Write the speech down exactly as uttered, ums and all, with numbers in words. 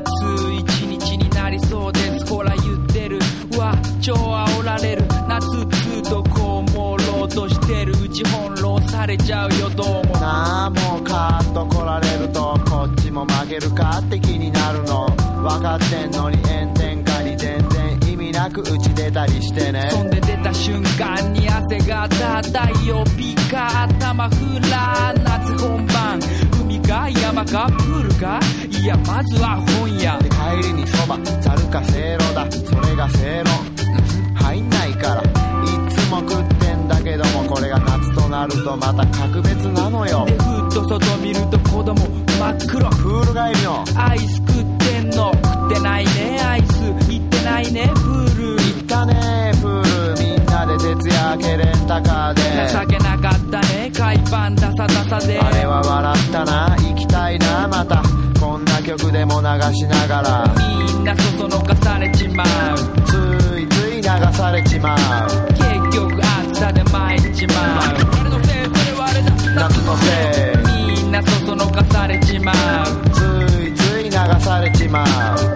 暑い一日になりそうです。ほら言ってるわ、超煽られる。夏ずっとこう朦朧としてるうち翻弄されちゃうよどうも。 なあもうカーッと来られるとこっちも負けるかって気になるの分かってんのに炎天下に全然意味なく打ち出たりしてね。 そんで出た瞬間に汗がた太陽ピカ頭フラ夏本番海か山かプールかいやまずは本屋で帰りにそばざるかせいろだそれが正論入んないからいつも食ってんだけどもこれが夏となるとまた格別なのよ。 でふっと外見ると子供真っ黒プール帰りのアイス食ってんの食ってないねアイス行ってないねプール行ったねプールみんなで徹夜明けレンタカーで情けなかったね海パンダサダサであれは笑ったな行きたいなまたこんな曲でも流しながらみんなそそのかされちまうついつい流されちまう結局暑さで参っちまう俺のせいそれはあれだ夏のせいみんなそそのかされちまうついつい流されちまう